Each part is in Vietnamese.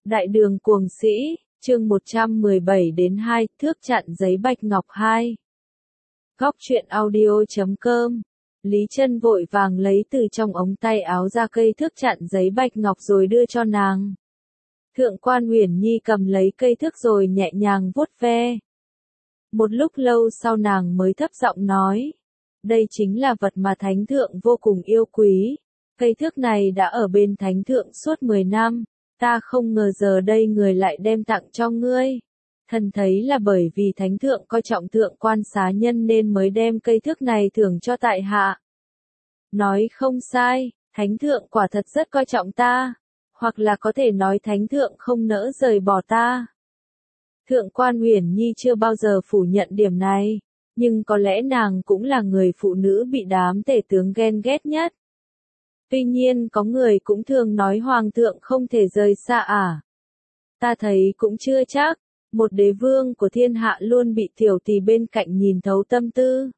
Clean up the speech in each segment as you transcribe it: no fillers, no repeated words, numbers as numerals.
Đại đường cuồng sĩ, chương 117 đến 2, thước chặn giấy bạch ngọc 2. Góc truyện audio.com. Lý Chân vội vàng lấy từ trong ống tay áo ra cây thước chặn giấy bạch ngọc rồi đưa cho nàng. Thượng quan Uyển Nhi cầm lấy cây thước rồi nhẹ nhàng vuốt ve. Một lúc lâu sau nàng mới thấp giọng nói, đây chính là vật mà thánh thượng vô cùng yêu quý. Cây thước này đã ở bên thánh thượng suốt 10 năm. Ta không ngờ giờ đây người lại đem tặng cho ngươi. Thần thấy là bởi vì thánh thượng coi trọng thượng quan xá nhân nên mới đem cây thước này thưởng cho tại hạ. Nói không sai, thánh thượng quả thật rất coi trọng ta. Hoặc là có thể nói thánh thượng không nỡ rời bỏ ta. Thượng quan Uyển Nhi chưa bao giờ phủ nhận điểm này. Nhưng có lẽ nàng cũng là người phụ nữ bị đám tể tướng ghen ghét nhất. Tuy nhiên có người cũng thường nói hoàng thượng không thể rời xa à. Ta thấy cũng chưa chắc, một đế vương của thiên hạ luôn bị tiểu tỳ bên cạnh nhìn thấu tâm tư.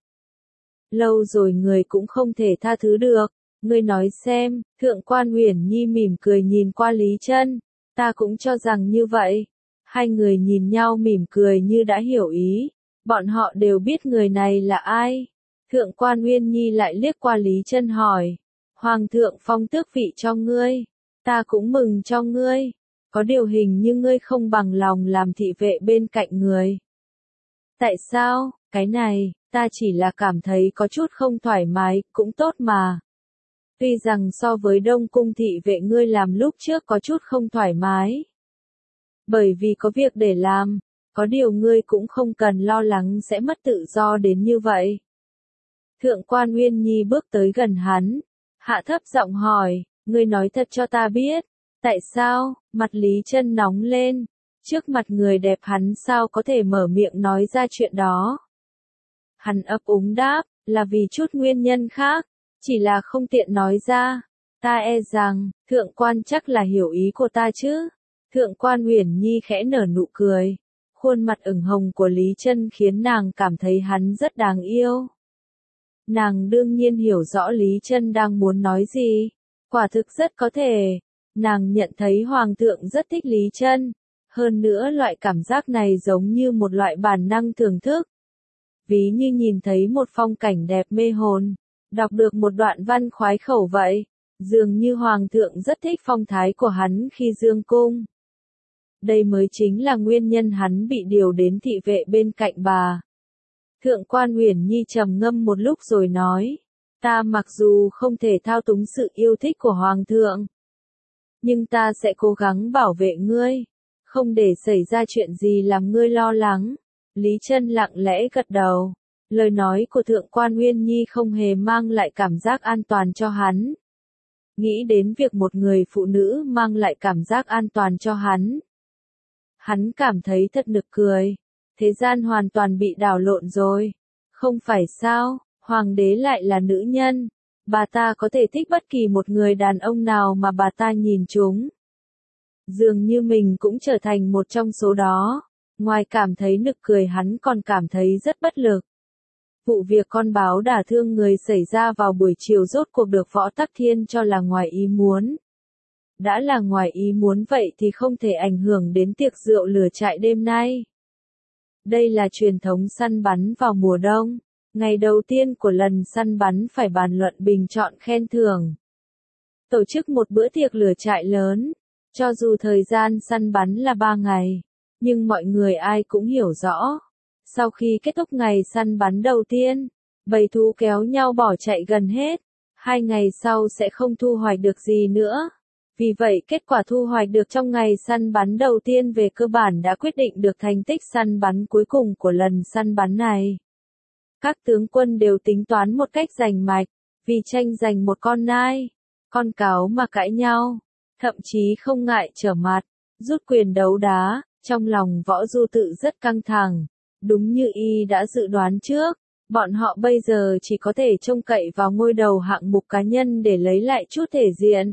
Lâu rồi người cũng không thể tha thứ được, ngươi nói xem, thượng quan Uyển Nhi mỉm cười nhìn qua Lý Chân, ta cũng cho rằng như vậy. Hai người nhìn nhau mỉm cười như đã hiểu ý, bọn họ đều biết người này là ai. Thượng quan Uyển Nhi lại liếc qua Lý Chân hỏi. Hoàng thượng phong tước vị cho ngươi, ta cũng mừng cho ngươi, có điều hình như ngươi không bằng lòng làm thị vệ bên cạnh người. Tại sao, cái này, ta chỉ là cảm thấy có chút không thoải mái, cũng tốt mà. Tuy rằng so với Đông Cung thị vệ ngươi làm lúc trước có chút không thoải mái. Bởi vì có việc để làm, có điều ngươi cũng không cần lo lắng sẽ mất tự do đến như vậy. Thượng quan Uyển Nhi bước tới gần hắn. Hạ thấp giọng hỏi, ngươi nói thật cho ta biết, tại sao, mặt Lý Chân nóng lên, trước mặt người đẹp hắn sao có thể mở miệng nói ra chuyện đó. Hắn ấp úng đáp, là vì chút nguyên nhân khác, chỉ là không tiện nói ra, ta e rằng, thượng quan chắc là hiểu ý của ta chứ. Thượng quan Uyển Nhi khẽ nở nụ cười, khuôn mặt ửng hồng của Lý Chân khiến nàng cảm thấy hắn rất đáng yêu. Nàng đương nhiên hiểu rõ Lý Chân đang muốn nói gì, quả thực rất có thể, nàng nhận thấy Hoàng thượng rất thích Lý Chân, hơn nữa loại cảm giác này giống như một loại bản năng thưởng thức. Ví như nhìn thấy một phong cảnh đẹp mê hồn, đọc được một đoạn văn khoái khẩu vậy, dường như Hoàng thượng rất thích phong thái của hắn khi dương cung. Đây mới chính là nguyên nhân hắn bị điều đến thị vệ bên cạnh bà. Thượng quan Uyển Nhi trầm ngâm một lúc rồi nói, ta mặc dù không thể thao túng sự yêu thích của Hoàng thượng, nhưng ta sẽ cố gắng bảo vệ ngươi, không để xảy ra chuyện gì làm ngươi lo lắng. Lý Chân lặng lẽ gật đầu, lời nói của Thượng quan Uyển Nhi không hề mang lại cảm giác an toàn cho hắn. Nghĩ đến việc một người phụ nữ mang lại cảm giác an toàn cho hắn. Hắn cảm thấy thật nực cười. Thế gian hoàn toàn bị đảo lộn rồi. Không phải sao, hoàng đế lại là nữ nhân. Bà ta có thể thích bất kỳ một người đàn ông nào mà bà ta nhìn trúng. Dường như mình cũng trở thành một trong số đó. Ngoài cảm thấy nực cười hắn còn cảm thấy rất bất lực. Vụ việc con báo đả thương người xảy ra vào buổi chiều rốt cuộc được Võ Tắc Thiên cho là ngoài ý muốn. Đã là ngoài ý muốn vậy thì không thể ảnh hưởng đến tiệc rượu lửa trại đêm nay. Đây là truyền thống săn bắn vào mùa đông. Ngày đầu tiên của lần săn bắn phải bàn luận bình chọn khen thưởng. Tổ chức một bữa tiệc lửa trại lớn. Cho dù thời gian săn bắn là 3 ngày, nhưng mọi người ai cũng hiểu rõ. Sau khi kết thúc ngày săn bắn đầu tiên, bầy thú kéo nhau bỏ chạy gần hết. 2 ngày sau sẽ không thu hoạch được gì nữa. Vì vậy kết quả thu hoạch được trong ngày săn bắn đầu tiên về cơ bản đã quyết định được thành tích săn bắn cuối cùng của lần săn bắn này. Các tướng quân đều tính toán một cách rành mạch, vì tranh giành một con nai, con cáo mà cãi nhau, thậm chí không ngại trở mặt, rút quyền đấu đá, trong lòng Võ Du Tự rất căng thẳng, đúng như y đã dự đoán trước, bọn họ bây giờ chỉ có thể trông cậy vào ngôi đầu hạng mục cá nhân để lấy lại chút thể diện.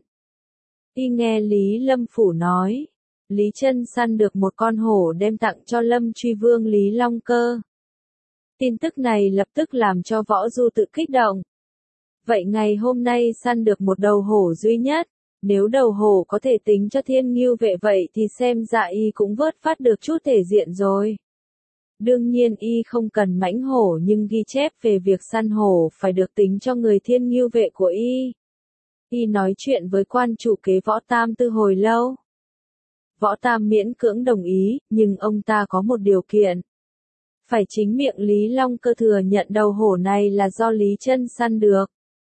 Y nghe Lý Lâm Phủ nói, Lý Chân săn được một con hổ đem tặng cho Lâm Truy Vương Lý Long Cơ. Tin tức này lập tức làm cho Võ Du Tự kích động. Vậy ngày hôm nay săn được một đầu hổ duy nhất, Nếu đầu hổ có thể tính cho Thiên Ngưu Vệ vậy thì xem ra y cũng vớt phát được chút thể diện rồi. Đương nhiên y không cần mãnh hổ nhưng ghi chép về việc săn hổ phải được tính cho người Thiên Ngưu Vệ của y. Y nói chuyện với quan chủ kế Võ Tam Tư hồi lâu. Võ Tam miễn cưỡng đồng ý, nhưng ông ta có một điều kiện. Phải chính miệng Lý Long Cơ thừa nhận đầu hổ này là do Lý Chân săn được.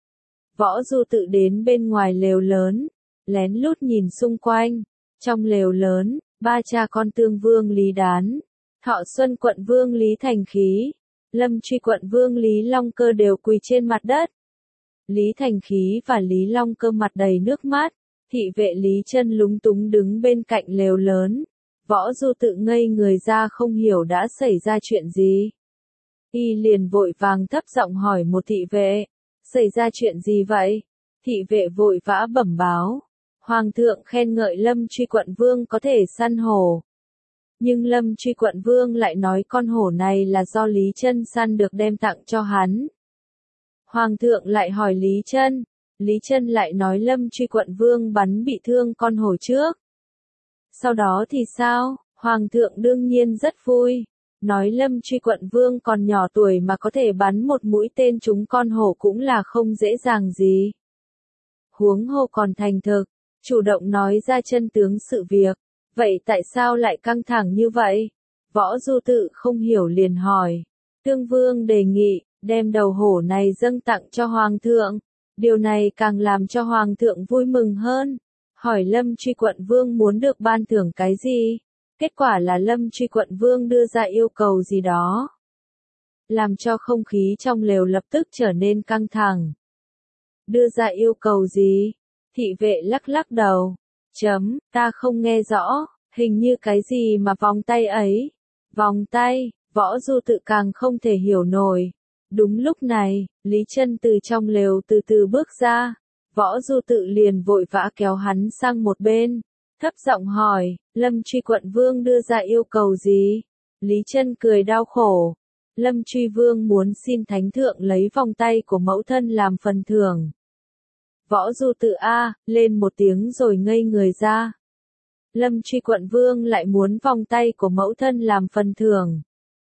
Võ Du tự đến bên ngoài lều lớn, lén lút nhìn xung quanh. Trong lều lớn, ba cha con Tương Vương Lý Đán, Thọ Xuân quận Vương Lý Thành Khí, Lâm Truy quận Vương Lý Long Cơ đều quỳ trên mặt đất. Lý Thành Khí và Lý Long Cơ mặt đầy nước mắt, thị vệ Lý Chân lúng túng đứng bên cạnh lều lớn. Võ Du tự ngây người ra không hiểu đã xảy ra chuyện gì. Y liền vội vàng thấp giọng hỏi một thị vệ, xảy ra chuyện gì vậy? Thị vệ vội vã bẩm báo, Hoàng thượng khen ngợi Lâm Truy quận Vương có thể săn hổ. Nhưng Lâm Truy quận Vương lại nói con hổ này là do Lý Chân săn được đem tặng cho hắn. Hoàng thượng lại hỏi Lý Chân, Lý Chân lại nói Lâm Truy quận Vương bắn bị thương con hổ trước. Sau đó thì sao? Hoàng thượng đương nhiên rất vui, nói Lâm Truy quận Vương còn nhỏ tuổi mà có thể bắn một mũi tên trúng con hổ cũng là không dễ dàng gì. Huống hồ còn thành thực, chủ động nói ra chân tướng sự việc. Vậy tại sao lại căng thẳng như vậy? Võ Du tự không hiểu liền hỏi. Tương Vương đề nghị, đem đầu hổ này dâng tặng cho Hoàng thượng. Điều này càng làm cho Hoàng thượng vui mừng hơn. Hỏi Lâm Truy quận Vương muốn được ban thưởng cái gì? Kết quả là Lâm Truy quận Vương đưa ra yêu cầu gì đó. Làm cho không khí trong lều lập tức trở nên căng thẳng. Đưa ra yêu cầu gì? Thị vệ lắc lắc đầu. Ta không nghe rõ, hình như cái gì mà vòng tay ấy. Vòng tay, Võ Du tự càng không thể hiểu nổi. Đúng lúc này, Lý Chân từ trong lều từ từ bước ra. Võ Du tự liền vội vã kéo hắn sang một bên. Thấp giọng hỏi, Lâm Truy quận Vương đưa ra yêu cầu gì? Lý Chân cười đau khổ. Lâm Truy Vương muốn xin Thánh Thượng lấy vòng tay của mẫu thân làm phần thưởng. Võ Du tự lên một tiếng rồi ngây người ra. Lâm Truy quận Vương lại muốn vòng tay của mẫu thân làm phần thưởng.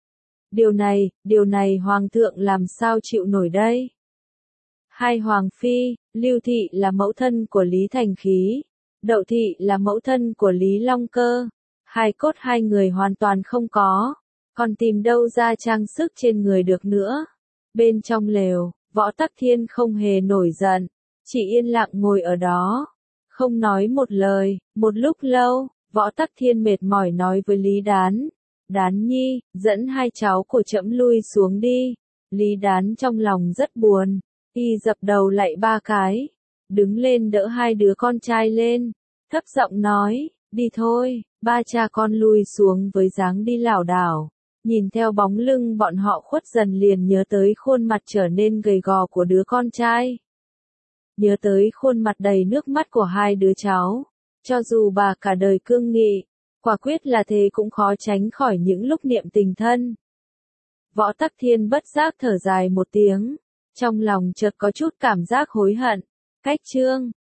Điều này Hoàng thượng làm sao chịu nổi đây? Hai Hoàng Phi, Lưu Thị là mẫu thân của Lý Thành Khí, Đậu Thị là mẫu thân của Lý Long Cơ. Hai cốt hai người hoàn toàn không có, còn tìm đâu ra trang sức trên người được nữa. Bên trong lều, Võ Tắc Thiên không hề nổi giận, chỉ yên lặng ngồi ở đó, không nói một lời. Một lúc lâu, Võ Tắc Thiên mệt mỏi nói với Lý Đán, Đán nhi, dẫn hai cháu của trẫm lui xuống đi. Lý Đán trong lòng rất buồn, y dập đầu lạy ba cái, đứng lên đỡ hai đứa con trai lên, thấp giọng nói, đi thôi. Ba cha con lui xuống với dáng đi lảo đảo, nhìn theo bóng lưng bọn họ khuất dần liền nhớ tới khuôn mặt trở nên gầy gò của đứa con trai. Nhớ tới khuôn mặt đầy nước mắt của hai đứa cháu, cho dù bà cả đời cương nghị, quả quyết là thế cũng khó tránh khỏi những lúc niệm tình thân. Võ Tắc Thiên bất giác thở dài một tiếng, trong lòng chợt có chút cảm giác hối hận. Cách chương